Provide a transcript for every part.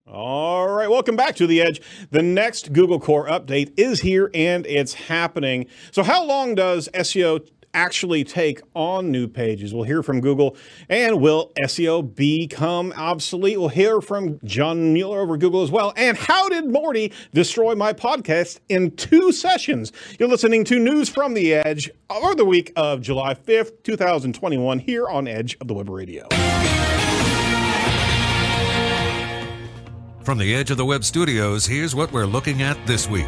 All right, welcome back to The Edge. The next Google Core update is here and it's happening. So how long does SEO actually take on new pages? We'll hear from Google. And will SEO become obsolete? We'll hear from John Mueller over Google as well. And how did Morty destroy my podcast in 2 sessions? You're listening to News from The Edge over the week of July 5th, 2021 here on Edge of the Web Radio. From the Edge of the Web studios, here's what we're looking at this week.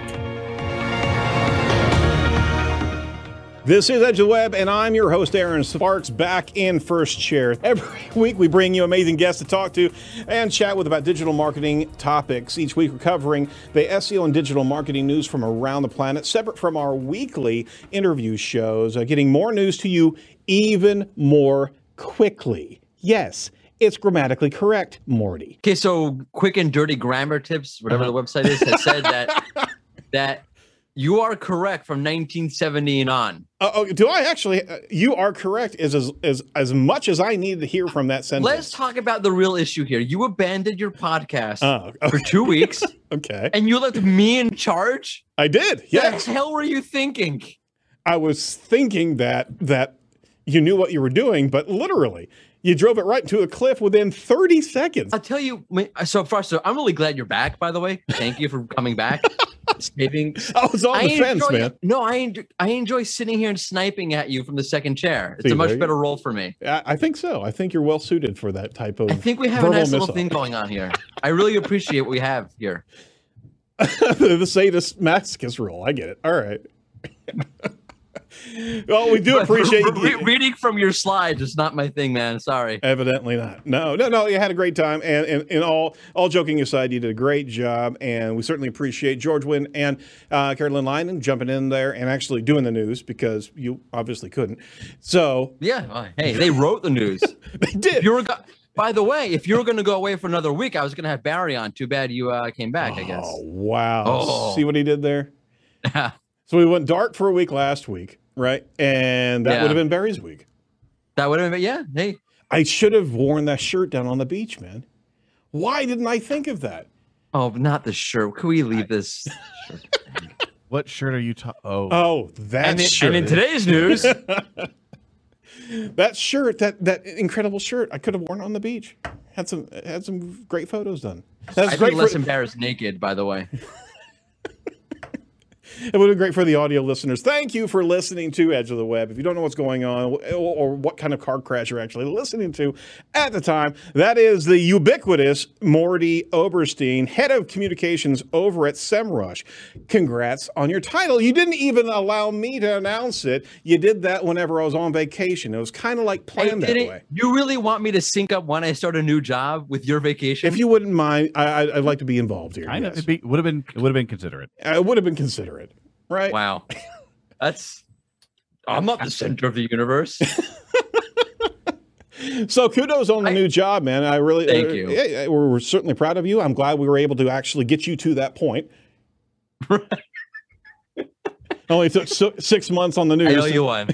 This is Edge of the Web, and I'm your host, Aaron Sparks, back in first chair. Every week, we bring you amazing guests to talk to and chat with about digital marketing topics. Each week, we're covering the SEO and digital marketing news from around the planet, separate from our weekly interview shows, getting more news to you even more quickly. Yes. It's grammatically correct, Morty. Okay, so quick and dirty grammar tips, whatever the website is, has said that you are correct from 1970 and on. Do I actually? You are correct is as much as I need to hear from that sentence. Let's talk about the real issue here. You abandoned your podcast for 2 weeks. Okay. And you left me in charge? I did, yes. What the hell were you thinking? I was thinking that you knew what you were doing, but literally, you drove it right into a cliff within 30 seconds. I'll tell you, so first, I'm really glad you're back, by the way. Thank you for coming back. Escaping. I was on the fence, man. No, I enjoy sitting here and sniping at you from the second chair. It's a much better role for me. I think so. I think you're well suited for that type of. I think we have a nice little thing going on here. I really appreciate what we have here. The sadist masochist role. I get it. All right. Well, we do appreciate reading from your slides. It's not my thing, man. Sorry. Evidently not. No. You had a great time, and all joking aside, you did a great job, and we certainly appreciate George Wynn and Carolyn Lyman jumping in there and actually doing the news because you obviously couldn't. So yeah, hey, they wrote the news. They did. By the way, if you were going to go away for another week, I was going to have Barry on. Too bad you came back. I guess. Oh wow! See what he did there. So we went dark for a week last week. Right. And that would have been Barry's week. That would have been, yeah. Hey. I should have worn that shirt down on the beach, man. Why didn't I think of that? Oh, not the shirt. Can we leave this shirt? What shirt are you talking? That shirt. And in today's news. That shirt, that incredible shirt, I could have worn on the beach. Had some great photos done. I'd be less embarrassed naked, by the way. It would have been great for the audio listeners. Thank you for listening to Edge of the Web. If you don't know what's going on or what kind of car crash you're actually listening to at the time, that is the ubiquitous Morty Oberstein, head of communications over at SEMrush. Congrats on your title. You didn't even allow me to announce it. You did that whenever I was on vacation. It was kind of like planned that way. You really want me to sync up when I start a new job with your vacation? If you wouldn't mind, I'd like to be involved here. Yes. It would have been considerate. It would have been considerate. Right. Wow. I'm not the center of the universe. So kudos on the new job, man. I really thank you. We're certainly proud of you. I'm glad we were able to actually get you to that point. Only took 6 months on the news. I owe you one.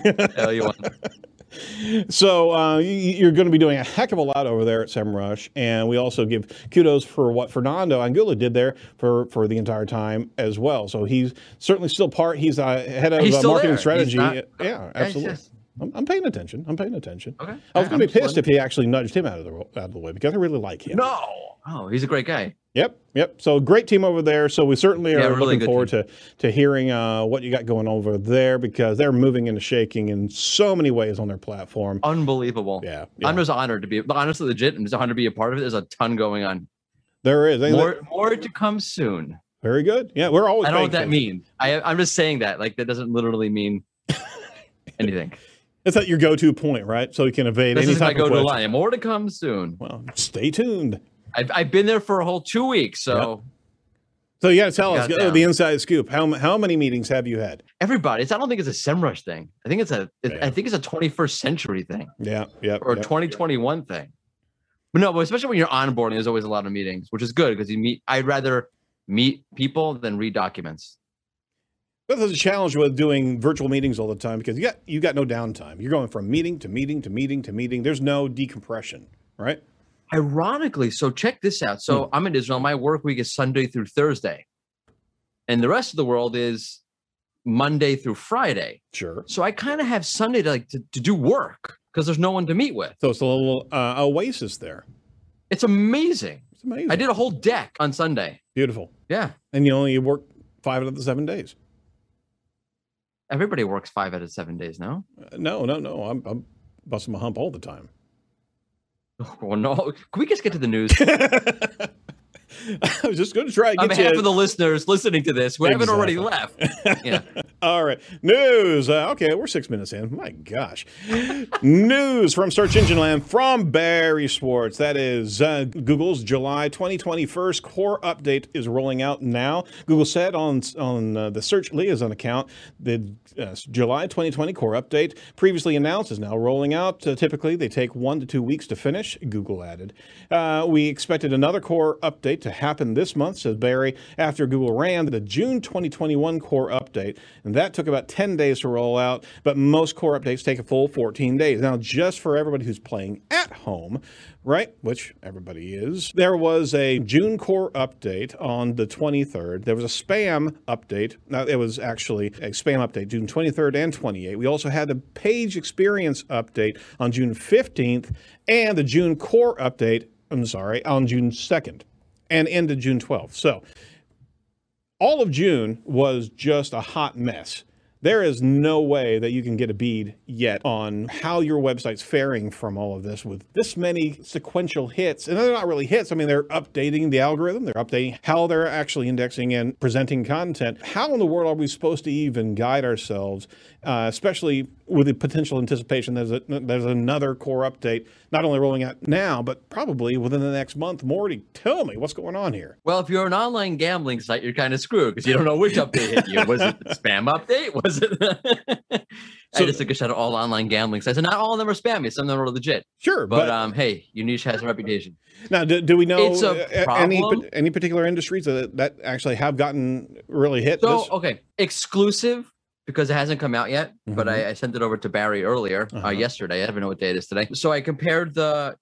So you're going to be doing a heck of a lot over there at SEMrush, and we also give kudos for what Fernando Anguilla did there for the entire time as well. So he's certainly still part. He's head of marketing strategy. Yeah, absolutely. I'm paying attention. Okay. I was going to be pissed if he actually nudged him out of the way because I really like him. No. Oh, he's a great guy. Yep. So great team over there. So we certainly are really looking forward to hearing what you got going over there because they're moving and shaking in so many ways on their platform. Unbelievable. Yeah. I'm just honored to be, honestly, legit. I'm just honored to be a part of it. There's a ton going on. There is. More to come soon. Very good. Yeah, we're always. I don't know what that means. I'm just saying that. Like, that doesn't literally mean anything. It's at your go-to point, right? So you can evade any type of question. This is my go-to line. More to come soon. Well, stay tuned. I've been there for a whole 2 weeks, so. Yep. So you got to tell us the inside scoop. How many meetings have you had? Everybody. I don't think it's a SEMrush thing. I think it's a 21st century thing. Yeah. Or a 2021 thing. But no, especially when you're onboarding, there's always a lot of meetings, which is good because I'd rather meet people than read documents. But there's a challenge with doing virtual meetings all the time because you got no downtime. You're going from meeting to meeting to meeting to meeting. There's no decompression, right? Ironically, so check this out. So I'm in Israel. My work week is Sunday through Thursday. And the rest of the world is Monday through Friday. Sure. So I kind of have Sunday to do work because there's no one to meet with. So it's a little oasis there. It's amazing. It's amazing. I did a whole deck on Sunday. Beautiful. Yeah. And you only work 5 out of the 7 days. Everybody works 5 out of 7 days, no? No. I'm busting my hump all the time. Oh, no. Can we just get to the news? I was just going to try to get On behalf you. of the listeners listening to this who haven't already left. Yeah. All right. News. Okay, we're 6 minutes in. My gosh. News from Search Engine Land from Barry Schwartz. That is Google's July 2021 core update is rolling out now. Google said on the Search Liaison account, the July 2020 core update previously announced is now rolling out. Typically, they take 1 to 2 weeks to finish, Google added. We expected another core update to happen this month, says Barry, after Google ran the June 2021 core update. And that took about 10 days to roll out, but most core updates take a full 14 days. Now, just for everybody who's playing at home, right, which everybody is, there was a June core update on the 23rd. There was a spam update. Now, it was actually a spam update June 23rd and 28th. We also had the page experience update on June 15th and the June core update, on June 2nd and into June 12th. So all of June was just a hot mess. There is no way that you can get a bead yet on how your website's faring from all of this with this many sequential hits. And they're not really hits. I mean, they're updating the algorithm. They're updating how they're actually indexing and presenting content. How in the world are we supposed to even guide ourselves, especially with the potential anticipation there's another core update, not only rolling out now, but probably within the next month? Morty, tell me what's going on here. Well, if you're an online gambling site, you're kind of screwed because you don't know which update hit you. Was it the spam update? Was it? I just took a shot at all online gambling sites, and not all of them are spammy. Some of them are legit. Sure, but hey, your niche has a reputation. Now, do we know It's a problem. any particular industries that actually have gotten really hit? So, okay, exclusive because it hasn't come out yet, but I sent it over to Barry earlier, yesterday. I don't know what day it is today. So I compared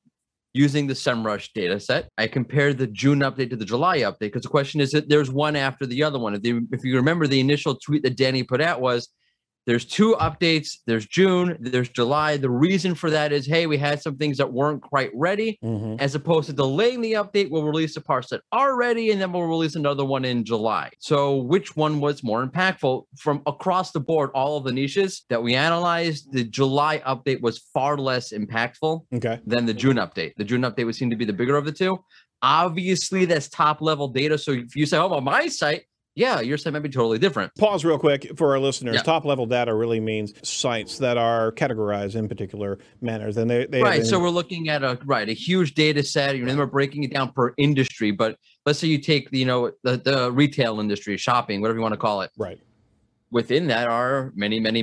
using the SEMrush data set. I compared the June update to the July update because the question is that there's one after the other one. If you remember, the initial tweet that Danny put out was, there's 2 updates. There's June, there's July. The reason for that is, hey, we had some things that weren't quite ready. As opposed to delaying the update, we'll release a parse that are ready, and then we'll release another one in July. So which one was more impactful? From across the board, all of the niches that we analyzed, the July update was far less impactful than the June update. The June update would seem to be the bigger of the two. Obviously, that's top-level data. So if you say, oh, well, my site, yeah, your site might be totally different. Pause real quick for our listeners. Yeah. Top-level data really means sites that are categorized in particular manners. And they right. So we're looking at a huge data set. You know, we're breaking it down per industry. But let's say you take the retail industry, shopping, whatever you want to call it. Right. Within that are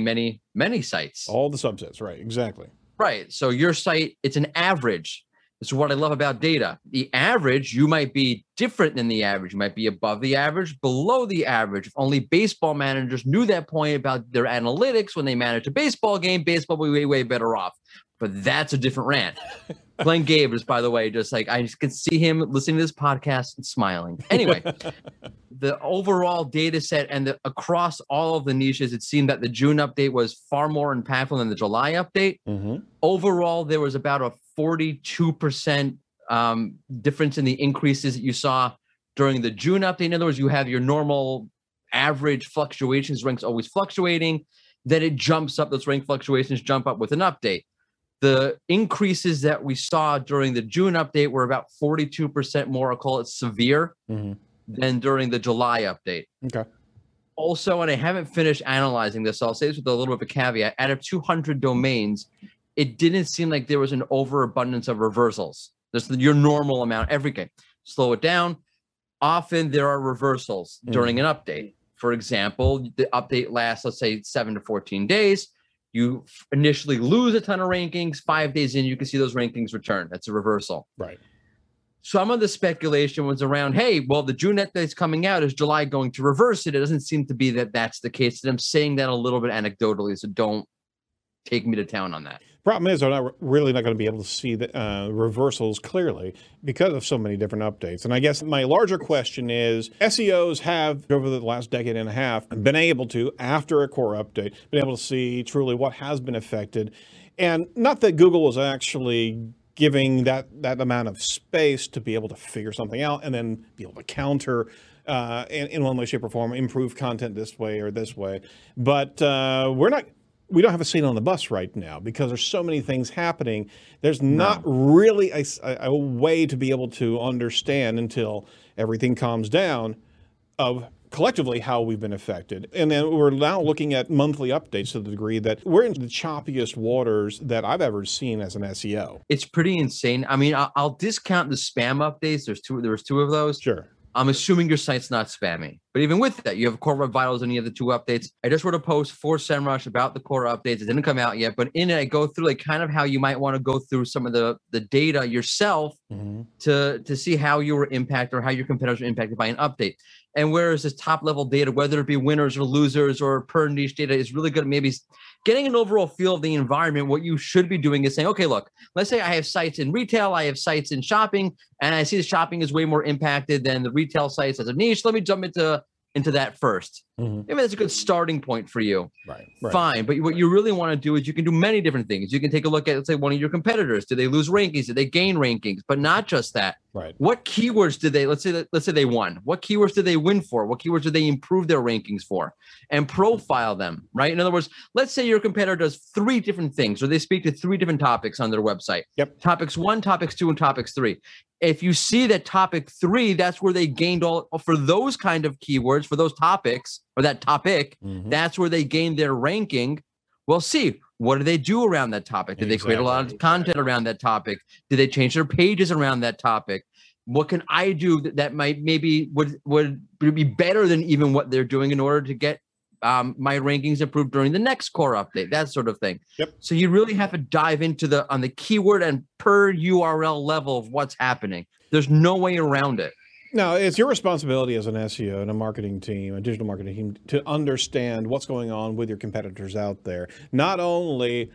many sites. All the subsets. Right. Exactly. Right. So your site, it's an average. This is what I love about data. The average, you might be different than the average. You might be above the average, below the average. If only baseball managers knew that point about their analytics when they manage a baseball game, baseball would be way, way better off. But that's a different rant. Glenn Gabers, by the way, just like I just can see him listening to this podcast and smiling. Anyway, the overall data set and across all of the niches, it seemed that the June update was far more impactful than the July update. Overall, there was about a 42% difference in the increases that you saw during the June update. In other words, you have your normal average fluctuations, ranks always fluctuating. Then it jumps up, those rank fluctuations jump up with an update. The increases that we saw during the June update were about 42% more, I'll call it severe, than during the July update. Okay. Also, and I haven't finished analyzing this, so I'll say this with a little bit of a caveat. Out of 200 domains, it didn't seem like there was an overabundance of reversals. There's your normal amount. Okay, slow it down. Often there are reversals during an update. For example, the update lasts, let's say, 7 to 14 days. You initially lose a ton of rankings. 5 days in, you can see those rankings return. That's a reversal. Right. Some of the speculation was around, hey, well, the June update's coming out. Is July going to reverse it? It doesn't seem to be that that's the case. And I'm saying that a little bit anecdotally, so don't take me to town on that. Problem is, they're really not going to be able to see the reversals clearly because of so many different updates. And I guess my larger question is, SEOs have, over the last decade and a half, been able to, after a core update, been able to see truly what has been affected. And not that Google was actually giving that amount of space to be able to figure something out and then be able to counter in one way, shape, or form, improve content this way or this way. But we don't have a seat on the bus right now because there's so many things happening. There's not really a way to be able to understand until everything calms down of collectively how we've been affected. And then we're now looking at monthly updates to the degree that we're in the choppiest waters that I've ever seen as an SEO. It's pretty insane. I mean, I'll discount the spam updates. There was two of those. Sure. I'm assuming your site's not spammy. But even with that, you have Core Web Vitals and you have the 2 updates. I just wrote a post for SEMrush about the core updates. It didn't come out yet, but in it, I go through like kind of how you might want to go through some of the data yourself to see how you were impacted or how your competitors were impacted by an update. And whereas this top level data, whether it be winners or losers or per niche data, is really good at maybe getting an overall feel of the environment. What you should be doing is saying, okay, look, let's say I have sites in retail, I have sites in shopping, and I see the shopping is way more impacted than the retail sites as a niche. Let me jump into that first. Maybe that's a good starting point for you. Right. Fine. But what you really want to do is you can do many different things. You can take a look at, let's say, one of your competitors. Did they lose rankings? Did they gain rankings? But not just that. Right. What keywords did they, let's say they won. What keywords did they win for? What keywords did they improve their rankings for? And profile them, right? In other words, let's say your competitor does 3 different things, or they speak to 3 different topics on their website. Yep. Topics 1, topics 2, and topics 3. If you see that topic 3, that's where they gained all for those kind of keywords, for those topics or that topic, that's where they gained their ranking. Well, see, what do they do around that topic? Did they create a lot of content around that topic? Did they change their pages around that topic? What can I do that might maybe would be better than even what they're doing in order to get my rankings improved during the next core update, that sort of thing. Yep. So you really have to dive into on the keyword and per URL level of what's happening. There's no way around it. Now, it's your responsibility as an SEO and a marketing team, a digital marketing team, to understand what's going on with your competitors out there. Not only,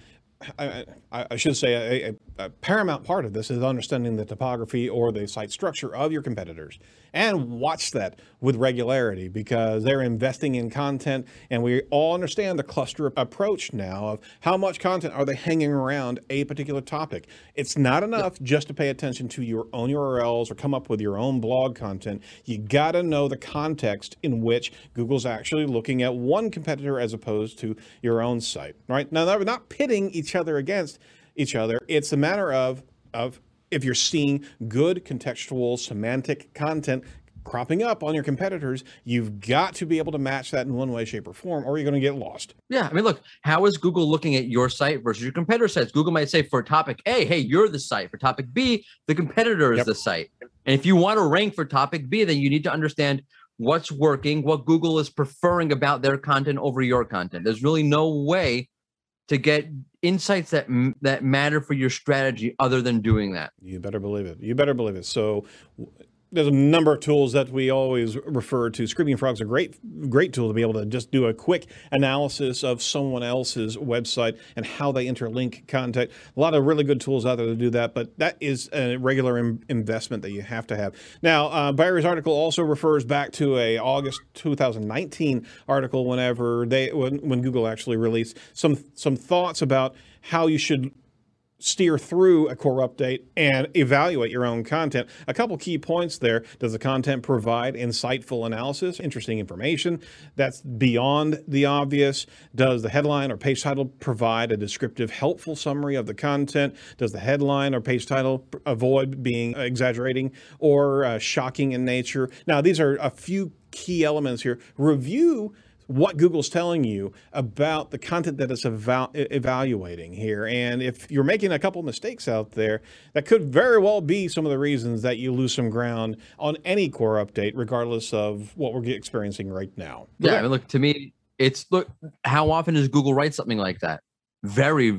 I should say, a paramount part of this is understanding the topography or the site structure of your competitors, and watch that with regularity because they're investing in content, and we all understand the cluster approach now of how much content are they hanging around a particular topic. It's not enough just to pay attention to your own URLs or come up with your own blog content. You got to know the context in which Google's actually looking at one competitor as opposed to your own site, right? Now, they're not pitting each other against each other. It's a matter of if you're seeing good contextual semantic content cropping up on your competitors, you've got to be able to match that in one way, shape, or form, or you're going to get lost. Yeah, I mean, look, how is Google looking at your site versus your competitor sites? Google might say for topic A, hey, you're the site. For topic B, the competitor is the site. And if you want to rank for topic B, then you need to understand what's working, what Google is preferring about their content over your content. There's really no way to get insights that matter for your strategy other than doing that. You better believe it. You better believe it. So there's a number of tools that we always refer to. Screaming Frog's a great tool to be able to just do a quick analysis of someone else's website and how they interlink content. A lot of really good tools out there to do that, but that is a regular investment that you have to have. Now, Barry's article also refers back to a August 2019 article when Google actually released some thoughts about how you should steer through a core update and evaluate your own content. A couple key points there. Does the content provide insightful analysis, interesting information that's beyond the obvious? Does the headline or page title provide a descriptive, helpful summary of the content? Does the headline or page title avoid being exaggerating or shocking in nature? Now, these are a few key elements here. Review what Google's telling you about the content that it's evaluating here. And if you're making a couple mistakes out there, that could very well be some of the reasons that you lose some ground on any core update, regardless of what we're experiencing right now. Yeah, I mean, look, to me, how often does Google write something like that? Very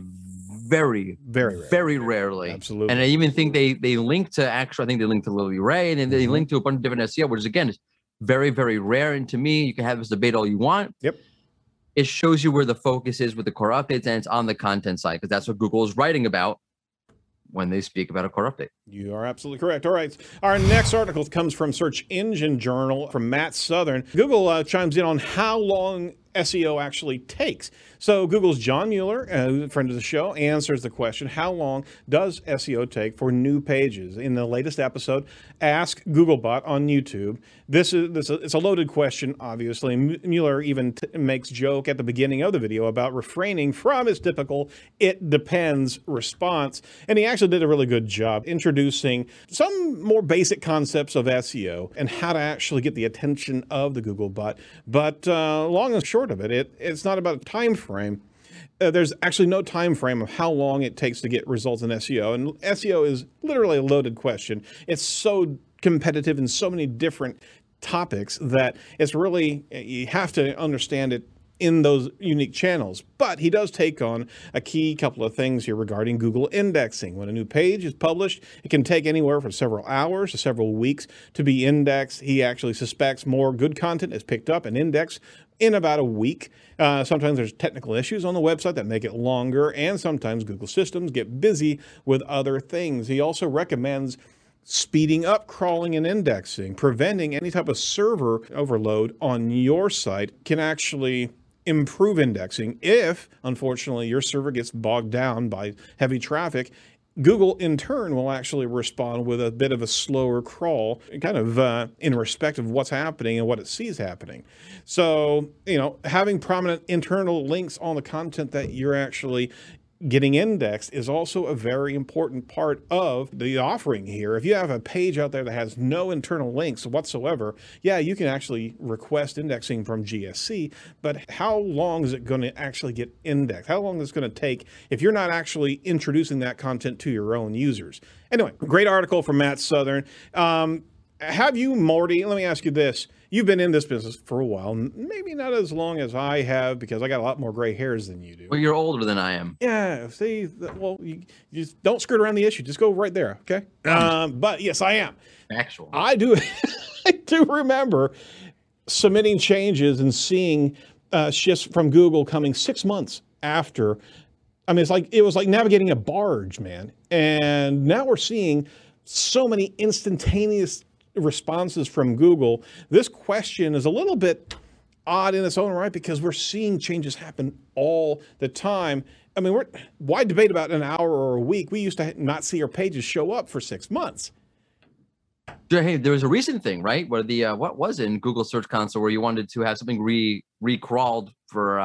rarely. Absolutely. And I even think they link to I think they link to Lily Ray, and then they link to a bunch of different SEO, which is, again, is very, very rare. And to me, you can have this debate all you want. Yep. it shows you where the focus is with the core updates, and it's on the content side because that's what Google is writing about when they speak about a core update. You are absolutely correct. All right. Our next article comes from Search Engine Journal from Matt Southern. Google chimes in on how long SEO actually takes. So Google's John Mueller, a friend of the show, answers the question, how long does SEO take for new pages? In the latest episode, Ask Googlebot on YouTube. It's a loaded question, obviously. Mueller even makes joke at the beginning of the video about refraining from his typical "it depends" response. And he actually did a really good job introducing some more basic concepts of SEO and how to actually get the attention of the Googlebot. But long and short of it, it's not about a time frame. There's actually no time frame of how long it takes to get results in SEO. And SEO is literally a loaded question. It's so competitive in so many different topics that it's really, you have to understand it in those unique channels. But he does take on a key couple of things here regarding Google indexing. When a new page is published, it can take anywhere from several hours to several weeks to be indexed. He actually suspects more good content is picked up and indexed in about a week. Sometimes there's technical issues on the website that make it longer, and sometimes Google systems get busy with other things. He also recommends speeding up crawling and indexing. Preventing any type of server overload on your site can actually improve indexing. If, unfortunately, your server gets bogged down by heavy traffic, Google, in turn, will actually respond with a bit of a slower crawl, kind of in respect of what's happening and what it sees happening. So, having prominent internal links on the content that you're actually getting indexed is also a very important part of the offering here. If you have a page out there that has no internal links whatsoever, yeah, you can actually request indexing from GSC, but how long is it going to actually get indexed? How long is it going to take if you're not actually introducing that content to your own users? Anyway, great article from Matt Southern. Have you, Morty, let me ask you this. You've been in this business for a while, maybe not as long as I have, because I got a lot more gray hairs than you do. Well, you're older than I am. Yeah, see, well, you just don't skirt around the issue. Just go right there, okay? But yes, I am. Actual. I do. I do remember submitting changes and seeing shifts from Google coming 6 months after. I mean, it was like navigating a barge, man. And now we're seeing so many instantaneous responses from Google. This question is a little bit odd in its own right because we're seeing changes happen all the time. I mean, why debate about an hour or a week? We used to not see our pages show up for 6 months. Hey, there was a recent thing, right? Where the what was it in Google Search Console where you wanted to have something recrawled for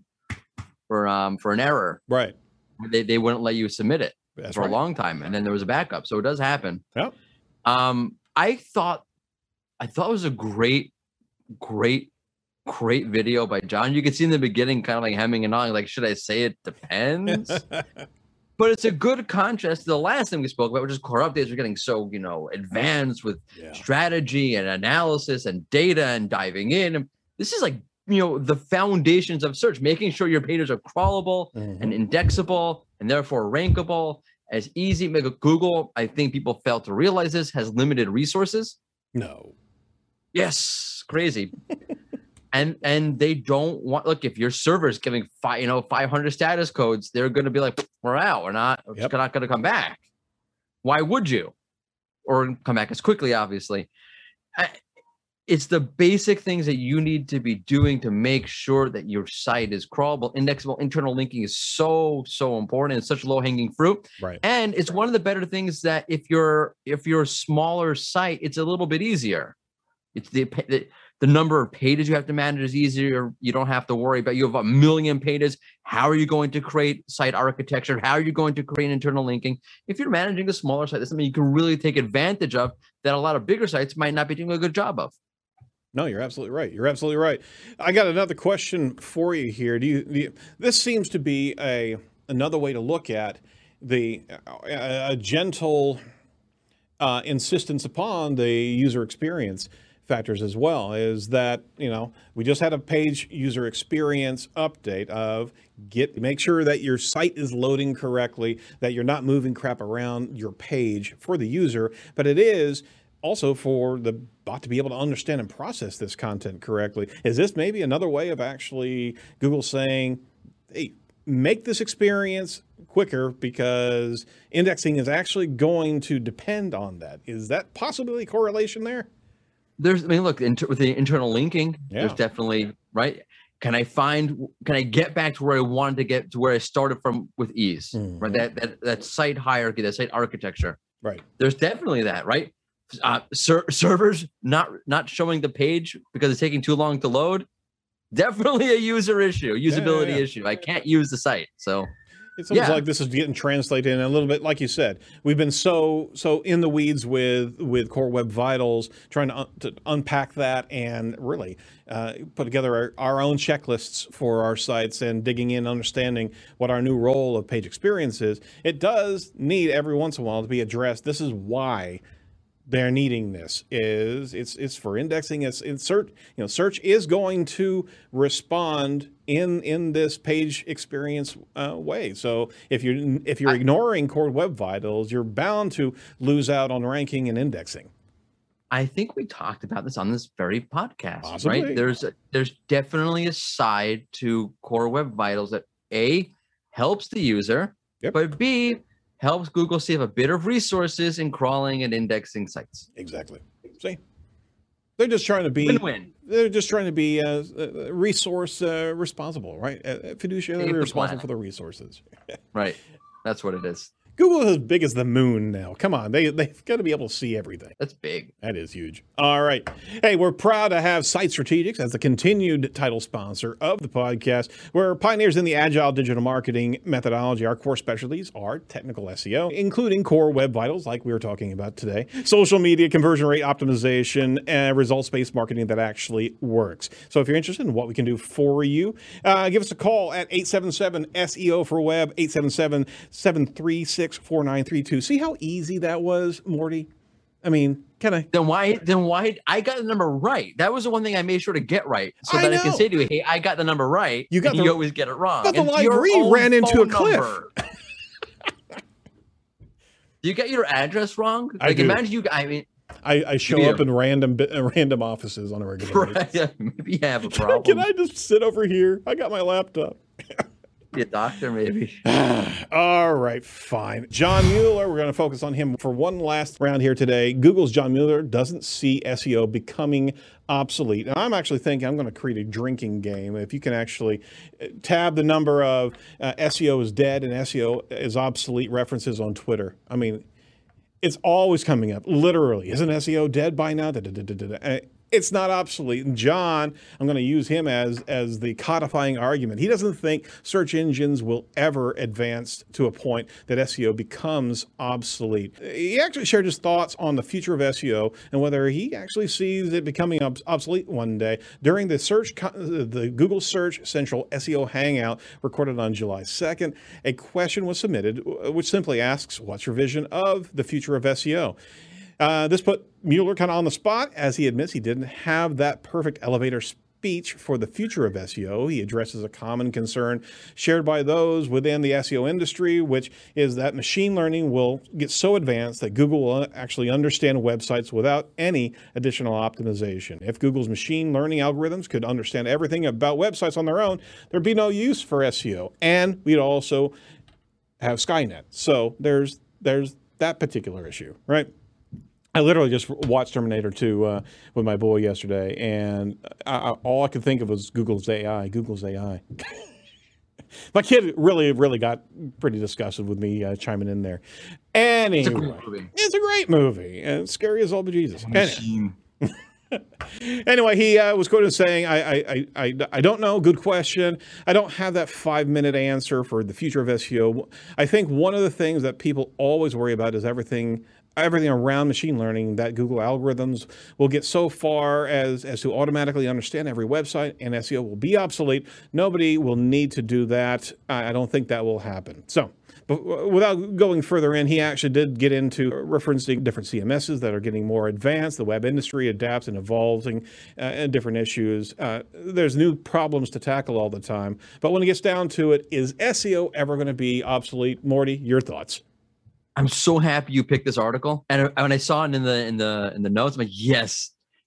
an error. Right. They wouldn't let you submit it for a long time, and then there was a backup. So it does happen. Yep. I thought it was a great video by John. You could see in the beginning kind of like hemming and hawing, like, should I say it depends? But it's a good contrast to the last thing we spoke about, which is core updates are getting so, advanced with strategy and analysis and data and diving in. And this is like, the foundations of search, making sure your pages are crawlable and indexable and therefore rankable. As easy. Google, I think people fail to realize this, has limited resources. No. Yes, crazy. and they don't want, look, if your server is giving 500 status codes, they're going to be like, we're out. We're not going to come back. Why would you? Or come back as quickly, obviously. It's the basic things that you need to be doing to make sure that your site is crawlable, indexable. Internal linking is so important. It's such low-hanging fruit. Right. And it's one of the better things that if you're a smaller site, it's a little bit easier. It's the number of pages you have to manage is easier. You don't have to worry about, you have 1 million pages. How are you going to create site architecture? How are you going to create internal linking? If you're managing a smaller site, that's something you can really take advantage of that a lot of bigger sites might not be doing a good job of. No, you're absolutely right. You're absolutely right. I got another question for you here. This seems to be another way to look at a gentle insistence upon the user experience factors as well. Is that we just had a page user experience update of make sure that your site is loading correctly, that you're not moving crap around your page for the user, but it is also for the ought to be able to understand and process this content correctly. Is this maybe another way of actually Google saying, hey, make this experience quicker because indexing is actually going to depend on that? Is that possibly a correlation there? Look, with the internal linking, there's definitely, right? Can I get back to where I wanted to get to, where I started from with ease, right? That site hierarchy, that site architecture. Right. There's definitely that, right? Servers not showing the page because it's taking too long to load. Definitely a user issue, usability issue. I can't use the site. So it's almost like this is getting translated in a little bit, like you said. We've been so in the weeds with Core Web Vitals, trying to unpack that and really put together our own checklists for our sites and digging in, understanding what our new role of page experience is. It does need every once in a while to be addressed. This is why they're needing this. It's for indexing. It's search. Search is going to respond in this page experience way. So if you're ignoring Core Web Vitals, you're bound to lose out on ranking and indexing. I think we talked about this on this very podcast, Possibly. right? There's definitely a side to Core Web Vitals that A, helps the user, but B, helps Google save a bit of resources in crawling and indexing sites. Exactly. See, they're just trying to be win-win. They're just trying to be resource responsible, right? Fiduciarily responsible for the resources. Right. That's what it is. Google is as big as the moon now. Come on, they've got to be able to see everything. That's big. That is huge. All right. Hey, we're proud to have Site Strategics as the continued title sponsor of the podcast. We're pioneers in the agile digital marketing methodology. Our core specialties are technical SEO, including Core Web Vitals, like we were talking about today, social media conversion rate optimization, and results-based marketing that actually works. So if you're interested in what we can do for you, give us a call at 877-SEO for Web, 877-736-4932. See how easy that was, Morty? I mean, can I? Then why I got the number right? That was the one thing I made sure to get right, so that I can say to you, hey, I got the number right. You always get it wrong. But the library ran into a cliff. You get your address wrong? Like, imagine you. I mean, I show up in random offices on a regular basis. Yeah, maybe you have a problem. Can I just sit over here? I got my laptop. Be a doctor, maybe. All right, fine. John Mueller, we're going to focus on him for one last round here today. Google's John Mueller doesn't see SEO becoming obsolete. And I'm actually thinking I'm going to create a drinking game. If you can actually tab the number of SEO is dead and SEO is obsolete references on Twitter. I mean, it's always coming up. Literally, isn't SEO dead by now? It's not obsolete. And John, I'm going to use him as the codifying argument. He doesn't think search engines will ever advance to a point that SEO becomes obsolete. He actually shared his thoughts on the future of SEO and whether he actually sees it becoming obsolete one day during the Google Search Central SEO Hangout recorded on July 2nd. A question was submitted which simply asks, what's your vision of the future of SEO? This put Mueller kind of on the spot, as he admits he didn't have that perfect elevator speech for the future of SEO. He addresses a common concern shared by those within the SEO industry, which is that machine learning will get so advanced that Google will actually understand websites without any additional optimization. If Google's machine learning algorithms could understand everything about websites on their own, there'd be no use for SEO. And we'd also have Skynet. So there's that particular issue, right? I literally just watched Terminator 2 with my boy yesterday, and all I could think of was Google's AI. Google's AI. My kid really got pretty disgusted with me chiming in there. Anyway, it's a great movie, and scary as all bejesus. Anyway, he was quoted as saying, I don't know, good question. I don't have that 5-minute answer for the future of SEO. I think one of the things that people always worry about is everything around machine learning, that Google algorithms will get so far as to automatically understand every website, and SEO will be obsolete. Nobody will need to do that. I don't think that will happen. So, but without going further in, he actually did get into referencing different CMSs that are getting more advanced. The web industry adapts and evolving different issues. There's new problems to tackle all the time. But when it gets down to it, is SEO ever going to be obsolete? Morty, your thoughts? I'm so happy you picked this article, and when I saw it in the notes, I'm like, yes,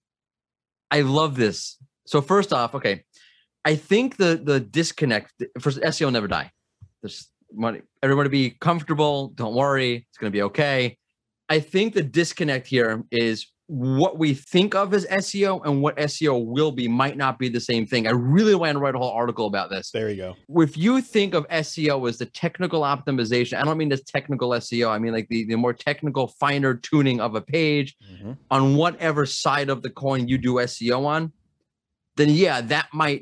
I love this. So first off, okay, I think the disconnect for SEO never die. There's money. Everybody be comfortable. Don't worry. It's going to be okay. I think the disconnect here is what we think of as SEO and what SEO will be might not be the same thing. I really want to write a whole article about this. There you go. If you think of SEO as the technical optimization, I don't mean this technical SEO. I mean like the more technical, finer tuning of a page on whatever side of the coin you do SEO on, then yeah, that might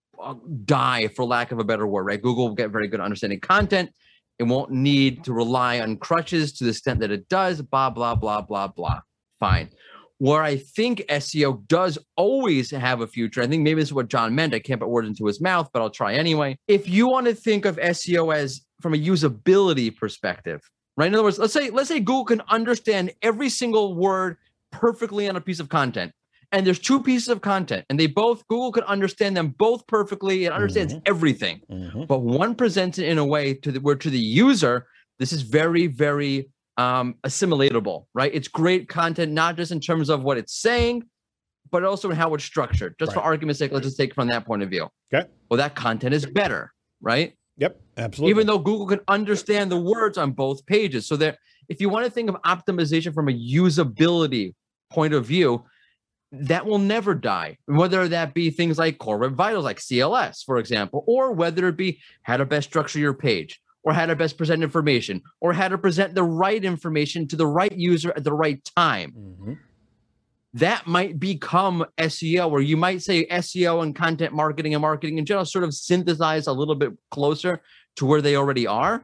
die, for lack of a better word, right? Google will get very good at understanding content. It won't need to rely on crutches to the extent that it does, blah, blah, blah, blah, blah. Fine. Where I think SEO does always have a future, I think maybe this is what John meant. I can't put words into his mouth, but I'll try anyway. If you want to think of SEO as from a usability perspective, right? In other words, let's say Google can understand every single word perfectly on a piece of content. And there's two pieces of content, and Google can understand them both perfectly. It understands everything, but one presents it in a way where to the user, this is very, very assimilatable, right? It's great content, not just in terms of what it's saying, but also in how it's structured. Just for argument's sake, let's just take it from that point of view. Okay. Well, that content is better, right? Yep, absolutely. Even though Google can understand the words on both pages. So that if you want to think of optimization from a usability point of view, that will never die, whether that be things like Core Web Vitals, like CLS, for example, or whether it be how to best structure your page, or how to best present information, or how to present the right information to the right user at the right time. That might become SEO, or you might say SEO and content marketing and marketing in general sort of synthesize a little bit closer to where they already are.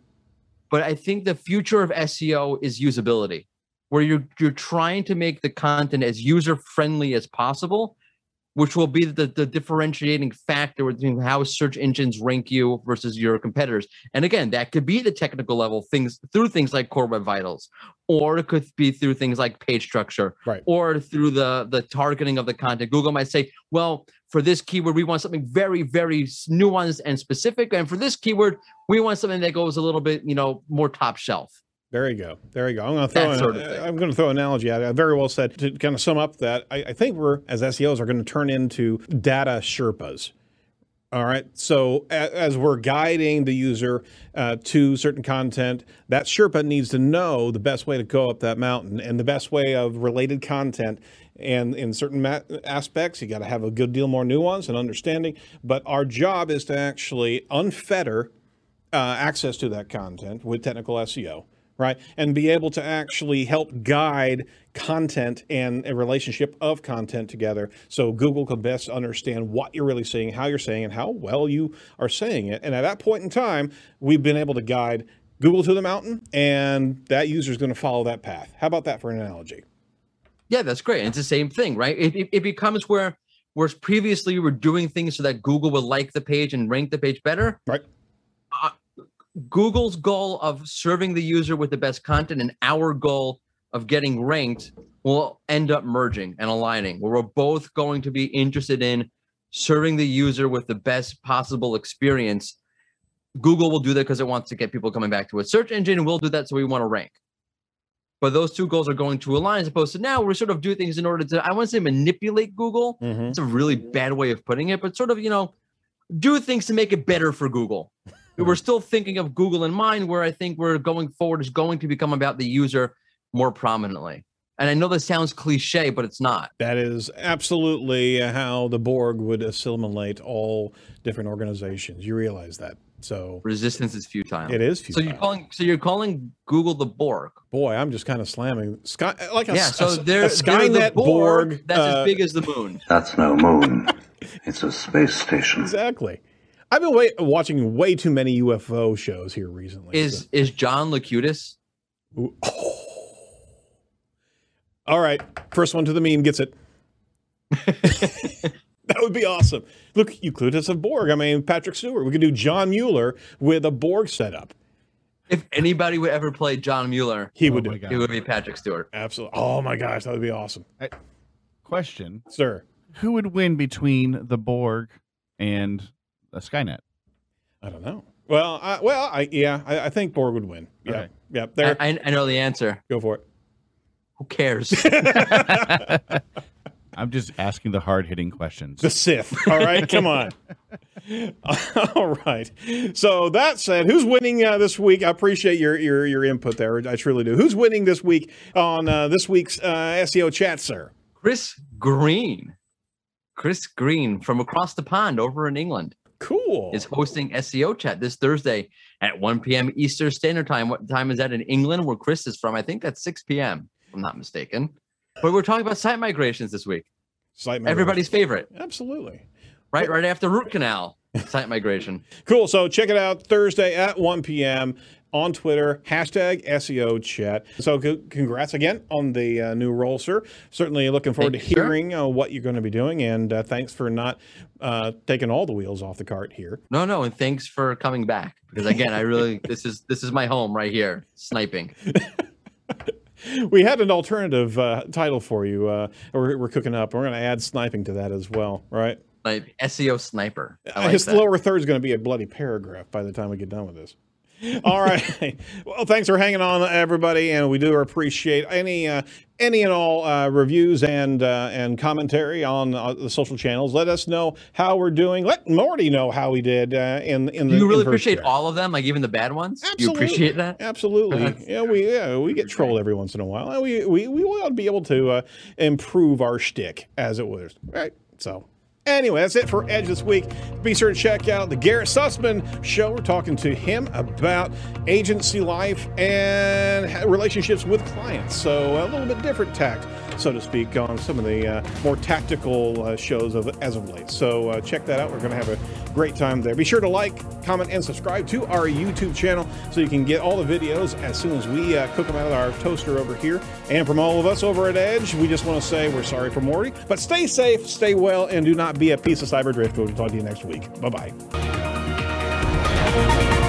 But I think the future of SEO is usability, where you're trying to make the content as user-friendly as possible, which will be the differentiating factor between how search engines rank you versus your competitors. And again, that could be the technical level things through things like Core Web Vitals, or it could be through things like page structure, or through the targeting of the content. Google might say, well, for this keyword, we want something very, very nuanced and specific. And for this keyword, we want something that goes a little bit, more top shelf. There you go. There you go. I'm going to throw an analogy out. I very well said to kind of sum up that I think we're, as SEOs, are going to turn into data Sherpas. All right. So as we're guiding the user to certain content, that Sherpa needs to know the best way to go up that mountain and the best way of related content. And in certain aspects, you got to have a good deal more nuance and understanding. But our job is to actually unfetter access to that content with technical SEO. Right, and be able to actually help guide content and a relationship of content together, so Google can best understand what you're really saying, how you're saying, and how well you are saying it. And at that point in time, we've been able to guide Google to the mountain, and that user is going to follow that path. How about that for an analogy? Yeah, that's great. And it's the same thing, right? It becomes whereas previously we were doing things so that Google would like the page and rank the page better. Right. Google's goal of serving the user with the best content and our goal of getting ranked will end up merging and aligning, where we're both going to be interested in serving the user with the best possible experience. Google will do that because it wants to get people coming back to a search engine, and we'll do that so we want to rank. But those two goals are going to align, as opposed to now we're sort of do things in order to, I wouldn't say manipulate Google. It's a really bad way of putting it, but sort of, do things to make it better for Google. We're still thinking of Google in mind, where I think we're going forward is going to become about the user more prominently. And I know that sounds cliche, but it's not. That is absolutely how the Borg would assimilate all different organizations. You realize that. So resistance is futile. It is futile. So you're calling Google the Borg. Boy, I'm just kind of slamming a Skynet the Borg that's as big as the moon. That's no moon. It's a space station. Exactly. I've been watching way too many UFO shows here recently. Is John Locutus? Oh. All right. First one to the meme gets it. That would be awesome. Look, Euclidus of Borg. I mean, Patrick Stewart. We could do John Mueller with a Borg setup. If anybody would ever play John Mueller, he would do it. It would be Patrick Stewart. Absolutely. Oh, my gosh. That would be awesome. Question. Sir. Who would win between the Borg and Skynet? I don't know. Well, I think Borg would win. Yeah, okay. Yeah. There. I know the answer. Go for it. Who cares? I'm just asking the hard-hitting questions. The Sith. All right, come on. All right. So that said, who's winning this week? I appreciate your input there. I truly do. Who's winning this week on this week's SEO chat, sir? Chris Green. Chris Green from across the pond over in England Cool. is hosting SEO chat this Thursday at 1 p.m. Eastern Standard Time. What time is that in England, where Chris is from? I think that's 6 p.m., if I'm not mistaken. But we're talking about site migrations this week. Site migration. Everybody's favorite. Absolutely. Right after root canal, site migration. Cool. So check it out Thursday at 1 p.m. on Twitter, hashtag SEO chat. So congrats again on the new role, sir. Certainly looking forward to hearing what you're going to be doing. And thanks for not taking all the wheels off the cart here. No. And thanks for coming back. Because again, I really, this is my home right here, sniping. We had an alternative title for you. We're cooking up. We're going to add sniping to that as well, right? Like SEO sniper. I like His that. lower third is going to be a bloody paragraph by the time we get done with this. All right. Well, thanks for hanging on, everybody, and we do appreciate any and all reviews and commentary on the social channels. Let us know how we're doing. Let Morty know how we did in the. Do you really in-person appreciate chat. all of them, like even the bad ones? Absolutely. You appreciate that? Absolutely. We get trolled every once in a while. We want to be able to improve our shtick, as it was. Right. So. Anyway, that's it for Edge this week. Be sure to check out the Garrett Sussman Show. We're talking to him about agency life and relationships with clients. So a little bit different tact, so to speak, on some of the more tactical shows as of late. So check that out. We're going to have a great time there. Be sure to like, comment, and subscribe to our YouTube channel so you can get all the videos as soon as we cook them out of our toaster over here. And from all of us over at Edge, we just want to say we're sorry for Morty, but stay safe, stay well, and do not be a piece of cyber driftwood. We'll talk to you next week. Bye-bye.